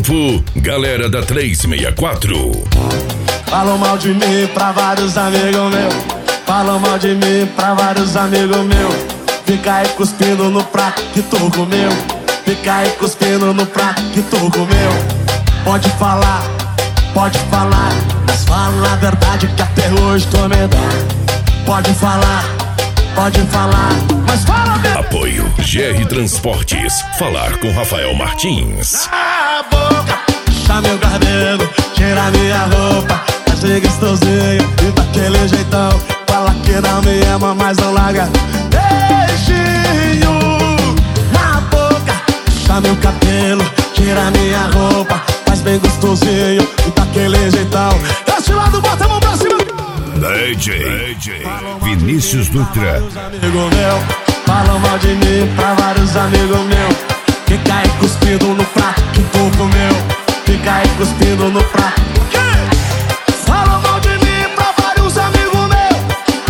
Info, galera da 364. Falam mal de mim pra vários amigos meus. Falam mal de mim pra vários amigos meus. Fica aí cuspindo no prato que tu comeu. Fica aí cuspindo no prato que tu comeu. Pode falar, mas fala a verdade que até hoje tô medando. Pode falar, mas fala a verdade. Apoio GR Transportes. Falar com Rafael Martins. A boca, puxa meu cabelo, tira minha roupa, faz de gostosinho e daquele jeitão. Fala que não me ama, mas não larga. Beijinho na boca, puxa meu cabelo, tira minha roupa, faz bem gostosinho e daquele jeitão. Desse lado, bota a mão pra cima. DJ Vinícius Dutra. Falam mal de mim pra vários amigos meus. Fica aí cuspindo no prato que tu comeu. Fica aí cuspindo no prato. Falam mal de mim pra vários amigos meus.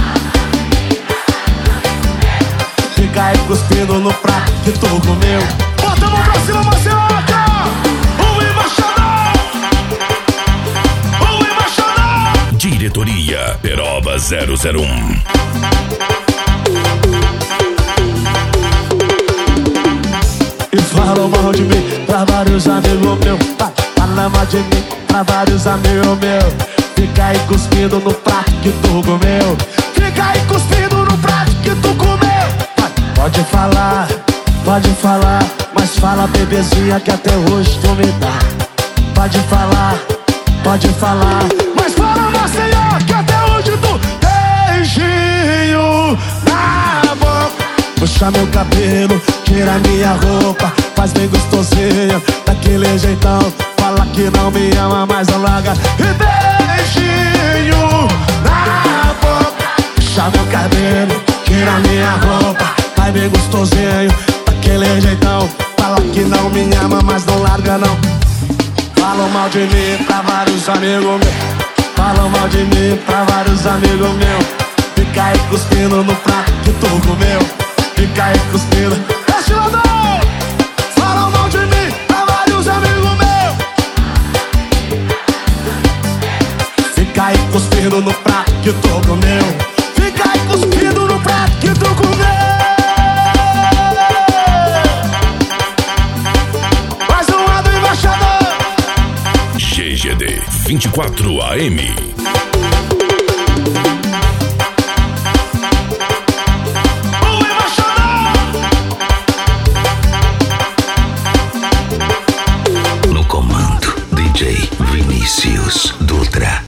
Fica aí cuspindo no prato que tu comeu. Bota a mão pra cima, Marcelo. Diretoria Peroba 001. E falam mal de mim pra vários amigos meus. Falam mal de mim pra vários amigos meus. Fica aí cuspindo no prato que tu comeu. Fica aí cuspindo no prato que tu comeu. Pode falar, mas fala bebezinha que até hoje tu me dá. Pode falar, mas fala Maceió que até hoje tu. Beijinho na boca, puxa meu cabelo, tira minha roupa, faz bem gostosinho, daquele jeitão. Fala que não me ama, mas não larga. E beijinho na boca, puxa meu cabelo, tira minha roupa, faz bem gostosinho, daquele jeitão. Fala que não me ama, mas não larga não. Falam mal de mim pra vários amigos meus. Falam mal de mim pra vários amigos meus. Fica aí cuspindo no prato que tu comeu. Fica aí cuspindo. Deixa eu dar. Falam mal de mim pra vários amigos meus. Fica aí cuspindo no prato que tu comeu. Fica aí cuspindo no prato que tu comeu. GGD 24 AM.